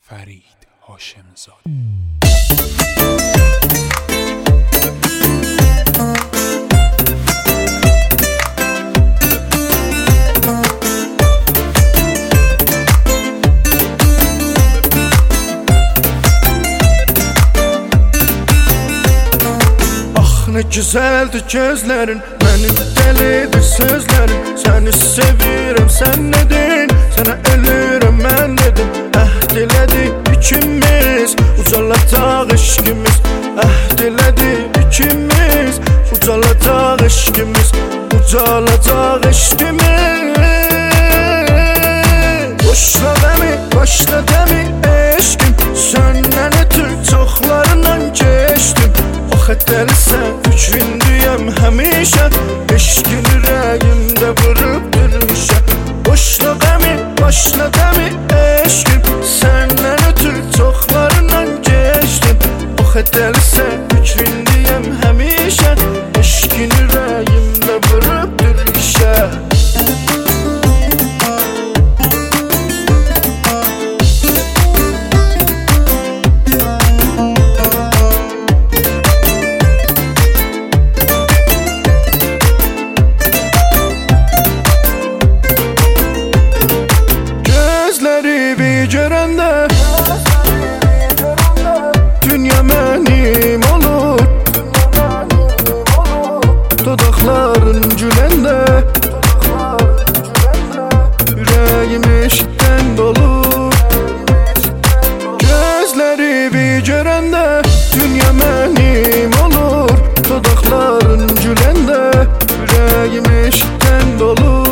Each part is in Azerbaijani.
فرید هاشمزاده. Ne güzeldir gözlerin, benim delidir sözlerin. Seni seviyorum, sen nedin? Sana ölürüm, ben dedim. Ehdiledik ikimiz, ucalacak aşkımız. Ehdiledik ikimiz, ucalacak aşkımız. Ucalacak aşkımız. Boşla demi, başla demi eşkim. Senden ötür çoxlarından geçtim. O xətəlisən, üçündüyəm həmişə. Eşkin ürəyimdə vurub durmuşam. Boşla qəmi, başla dəmi eşkim. Səndən ötür çoxlarından geçdim. O xətəlisən, üçündüyəm həmişə. Eşkin ürəyimdə vurub durmuşam. Görəndə dünya mənim olur. Dodaqların güləndə ürəyim eşqdən dolur. Gözləri bir görəndə dünya mənim olur. Dodaqların güləndə ürəyim eşqdən dolur.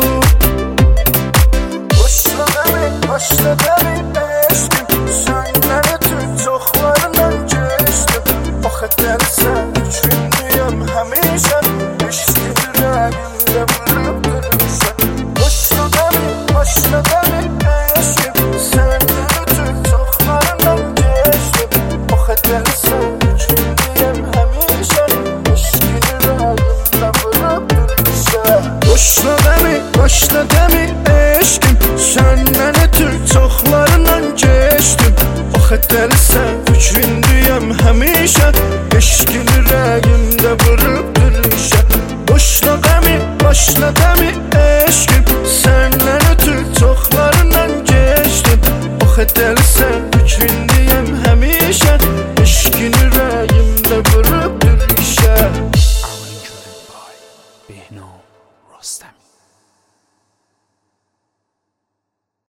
Başla dəmi eşkim, səndən ötür çoxlarından geçdim. O xətəlisən, üçündüyəm həmişə. Eşkin ürəyimdə vurub durmuşam. Başla dəmi eşkim, səndən ötür çoxlarından geçdim. O xətəlisən, üçündüyəm həmişə. Eşkin ürəyimdə vurub durmuşam. Başla dəmi eşkim, səndən ötür çoxlarından geçdim. O xətəlisən, üçündüyəm həmişə. Eşkin ürəyimdə vurub durmuşam. Başla dəmi eşkim, səndən ötür çoxlarından geçdim. O xətəlisən